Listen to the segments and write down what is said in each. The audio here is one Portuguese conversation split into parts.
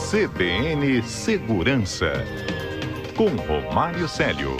CBN Segurança, com Romário Célio.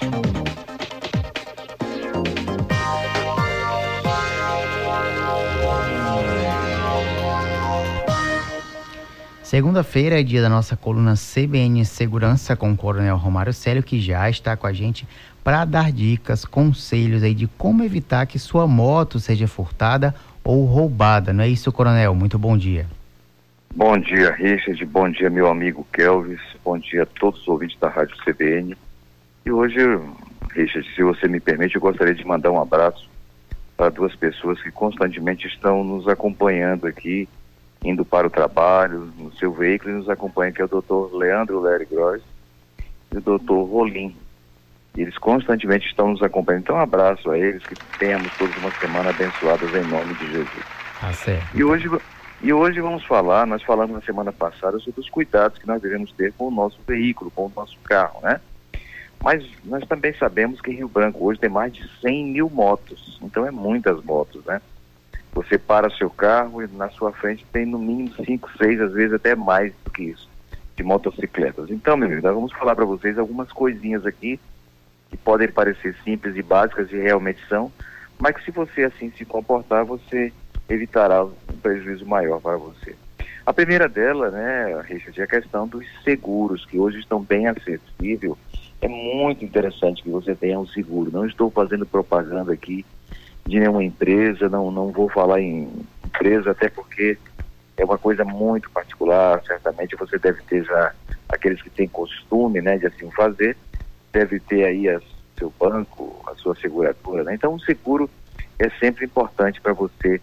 Segunda-feira é dia da nossa coluna CBN Segurança com o Coronel Romário Célio, que já está com a gente para dar dicas, conselhos aí de como evitar que sua moto seja furtada ou roubada. Não é isso, Coronel? Muito bom dia. Bom dia, Richard. Bom dia, meu amigo Kelvis. Bom dia a todos os ouvintes da Rádio CBN. E hoje, Richard, se você me permite, eu gostaria de mandar um abraço para duas pessoas que constantemente estão nos acompanhando aqui, indo para o trabalho, no seu veículo, e nos acompanha, que é o Dr. Leandro Lery Gross e o Dr. Rolim. Eles constantemente estão nos acompanhando. Então, um abraço a eles, que tenhamos todos uma semana abençoadas em nome de Jesus. Tá certo. E hoje vamos falar, nós falamos na semana passada sobre os cuidados que nós devemos ter com o nosso veículo, com o nosso carro, né? Mas nós também sabemos que em Rio Branco hoje tem mais de 100 mil motos, então é muitas motos, né? Você para seu carro e na sua frente tem no mínimo 5, 6, às vezes até mais do que isso, de motocicletas. Então, meu amigo, nós vamos falar para vocês algumas coisinhas aqui que podem parecer simples e básicas, e realmente são, mas que se você assim se comportar, você evitará um prejuízo maior para você. A primeira dela, né, Richard, é a questão dos seguros, que hoje estão bem acessíveis. É muito interessante que você tenha um seguro. Não estou fazendo propaganda aqui de nenhuma empresa, não vou falar em empresa, até porque é uma coisa muito particular. Certamente você deve ter já, aqueles que têm costume, né, de assim fazer, deve ter aí seu banco, a sua seguradora, né? Então o seguro é sempre importante para você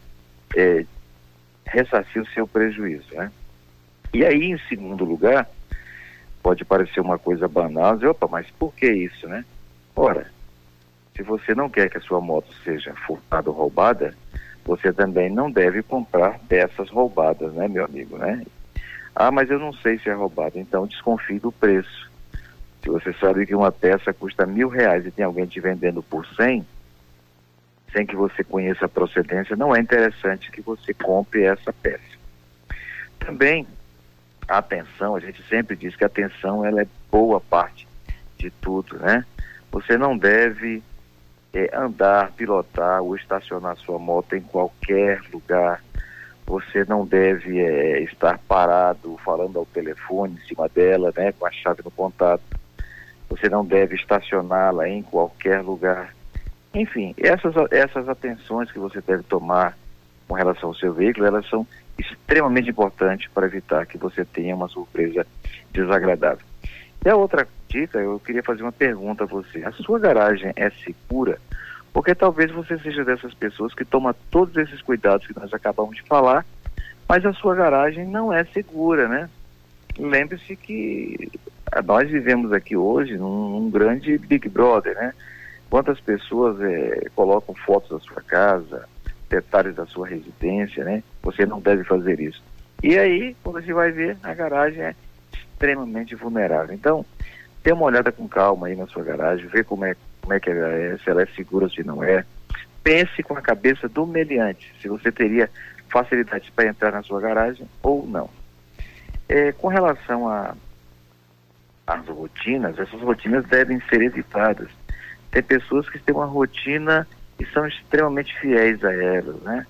ressarcir o seu prejuízo, né? E aí, em segundo lugar, pode parecer uma coisa banal, opa, mas por que isso, né? Ora, se você não quer que a sua moto seja furtada ou roubada, você também não deve comprar peças roubadas, né, meu amigo, né? Ah, mas eu não sei se é roubada, então desconfie do preço. Se você sabe que uma peça custa R$1.000 e tem alguém te vendendo por 100, sem que você conheça a procedência, não é interessante que você compre essa peça. Também, a atenção, a gente sempre diz que a atenção ela é boa parte de tudo, né? Você não deve andar, pilotar ou estacionar sua moto em qualquer lugar. Você não deve estar parado falando ao telefone em cima dela, né, com a chave no contato. Você não deve estacioná-la em qualquer lugar. Enfim, essas atenções que você deve tomar com relação ao seu veículo, elas são extremamente importantes para evitar que você tenha uma surpresa desagradável. E a outra dica, eu queria fazer uma pergunta a você. A sua garagem é segura? Porque talvez você seja dessas pessoas que toma todos esses cuidados que nós acabamos de falar, mas a sua garagem não é segura, né? Lembre-se que nós vivemos aqui hoje num grande Big Brother, né? Quantas pessoas colocam fotos da sua casa, detalhes da sua residência, né? Você não deve fazer isso. E aí, quando você vai ver, a garagem é extremamente vulnerável. Então, dê uma olhada com calma aí na sua garagem, vê como é que ela é, se ela é segura ou se não é. Pense com a cabeça do meliante, se você teria facilidade para entrar na sua garagem ou não. Com relação às rotinas, essas rotinas devem ser evitadas. Tem pessoas que têm uma rotina e são extremamente fiéis a elas, né?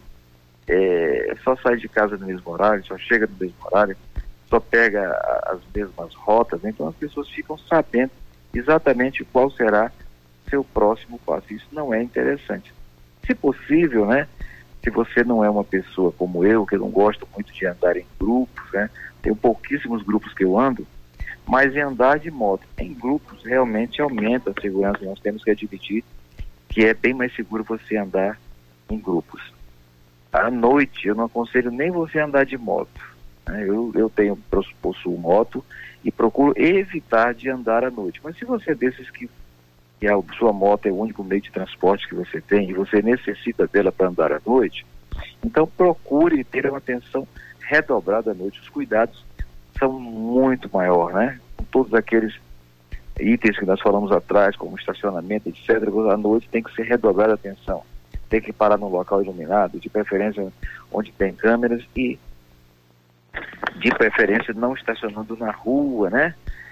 Só sai de casa no mesmo horário, só chega no mesmo horário, só pega as mesmas rotas, né? Então as pessoas ficam sabendo exatamente qual será seu próximo passo. Isso não é interessante. Se possível, né? Se você não é uma pessoa como eu, que não gosto muito de andar em grupos, né? Tenho pouquíssimos grupos que eu ando, mas em andar de moto em grupos realmente aumenta a segurança. Nós temos que admitir que é bem mais seguro você andar em grupos. À noite, eu não aconselho nem você andar de moto, né? Eu possuo moto e procuro evitar de andar à noite. Mas se você é desses que a sua moto é o único meio de transporte que você tem e você necessita dela para andar à noite, então procure ter uma atenção redobrada à noite. Os cuidados são muito maior, né? Com todos aqueles itens que nós falamos atrás, como estacionamento, etc., à noite tem que ser redobrada a atenção. Tem que parar num local iluminado, de preferência onde tem câmeras, e de preferência não estacionando na rua, né?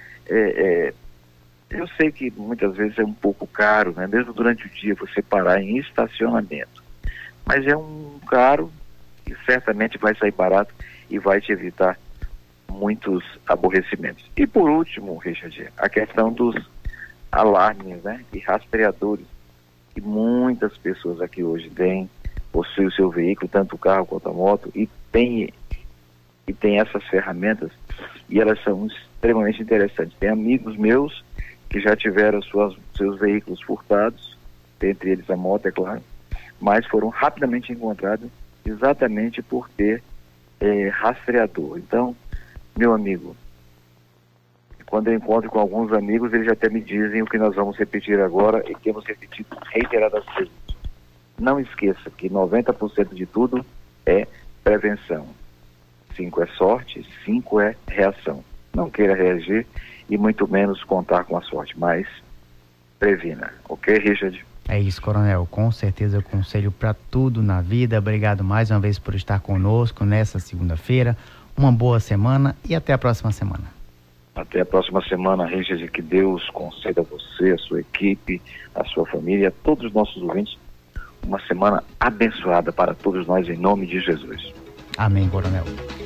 Eu sei que muitas vezes é um pouco caro, né? Mesmo durante o dia você parar em estacionamento, mas é um caro que certamente vai sair barato e vai te evitar muitos aborrecimentos. E por último, Richard, a questão dos alarmes, né? E rastreadores, que muitas pessoas aqui hoje possuem o seu veículo, tanto o carro quanto a moto, e tem essas ferramentas, e elas são extremamente interessantes. Tem amigos meus que já tiveram seus veículos furtados, entre eles a moto, é claro, mas foram rapidamente encontrados exatamente por ter rastreador. Então, meu amigo, quando eu encontro com alguns amigos, eles até me dizem o que nós vamos repetir agora e temos repetido reiteradas vezes. Não esqueça que 90% de tudo é prevenção. 5 é sorte, 5 é reação. Não queira reagir e muito menos contar com a sorte, mas previna. Ok, Richard? É isso, Coronel. Com certeza, conselho para tudo na vida. Obrigado mais uma vez por estar conosco nessa segunda-feira. Uma boa semana e até a próxima semana. Até a próxima semana, Richard. Que Deus conceda a você, a sua equipe, a sua família, a todos os nossos ouvintes, uma semana abençoada para todos nós, em nome de Jesus. Amém, Coronel.